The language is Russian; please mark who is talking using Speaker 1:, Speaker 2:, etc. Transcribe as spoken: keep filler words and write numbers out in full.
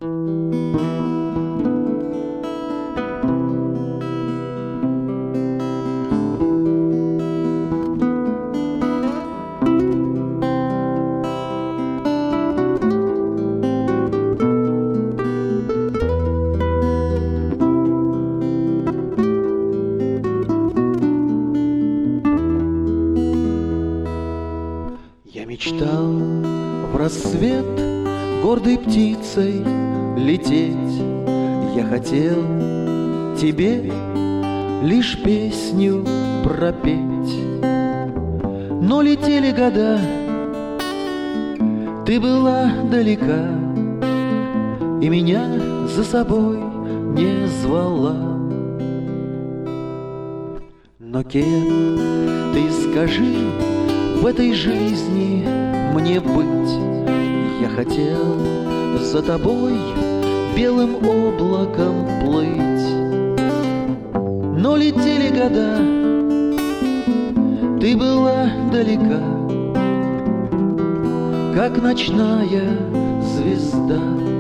Speaker 1: Я мечтал в рассвет гордой птицей лететь. Я хотел тебе лишь песню пропеть. Но летели года, ты была далека, и меня за собой не звала. Но кем ты, скажи, в этой жизни мне быть? Я хотел за тобой белым облаком плыть. Но летели года, ты была далека, как ночная звезда.